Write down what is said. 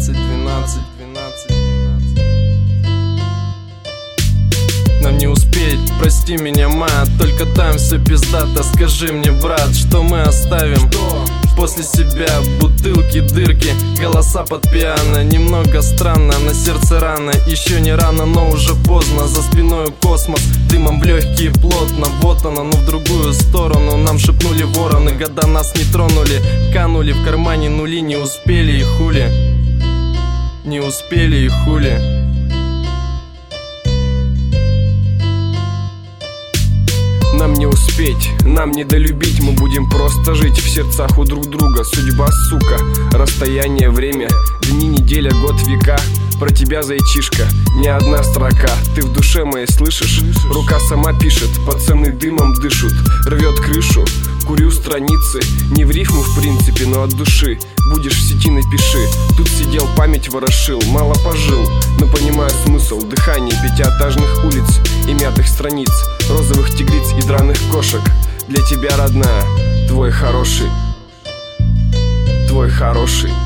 12. Нам не успеть, прости меня, мать. Только там все пиздато. Скажи мне, брат, что мы оставим после себя? Бутылки, дырки, голоса под пиано. Немного странно, на сердце рано. Еще не рано, но уже поздно. За спиной космос, дымом в легкие плотно. Вот она, но в другую сторону. Нам шепнули вороны, года нас не тронули. Канули в кармане нули, не успели и хули. Не успели и хули. Нам не успеть, нам не долюбить. Мы будем просто жить в сердцах у друг друга. Судьба, сука, расстояние, время, дни, неделя, год, века. Про тебя, зайчишка, не одна строка. Ты в душе моей слышишь? Рука сама пишет, пацаны дымом дышут. Рвет крышу, курю страницы. Не в рифму в принципе, но от души. Будешь в сети, напиши. Тут сидел, память ворошил, мало пожил, но понимаю смысл. Дыхание пятиэтажных улиц и мятых страниц, розовых тигриц и драных кошек. Для тебя, родная, твой хороший. Твой хороший.